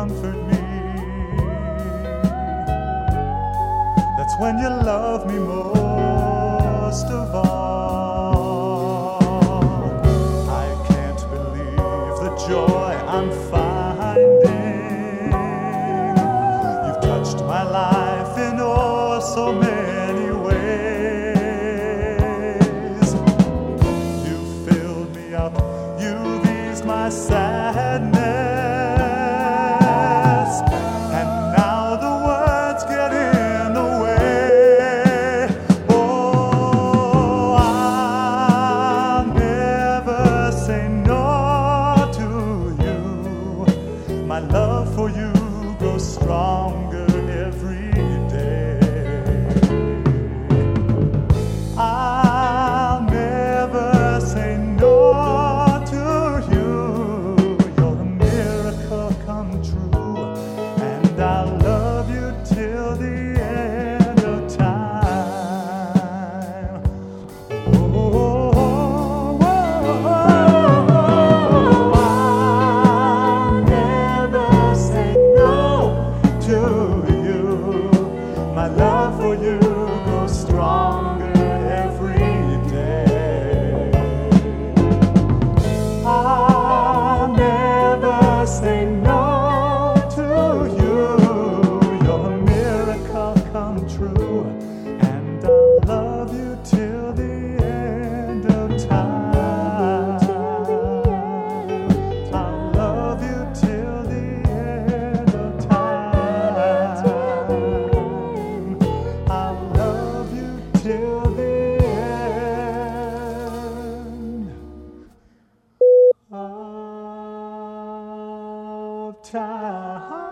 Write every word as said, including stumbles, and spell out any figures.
comfort me. That's when you love me most of all. I can't believe the joy I'm finding. You've touched my life in oh so many ways. You filled me up, you've eased my sadness. My love for you grows stronger every day. I'll never say no to you. You're a miracle come true, and I'll love you till the end of time. Oh, oh, oh, oh, oh. My love for you grows stronger every day. I'll never say no to you. You're a miracle come true, and I'll love you till the end of time. I'll love you till the end of time. Till the end of time.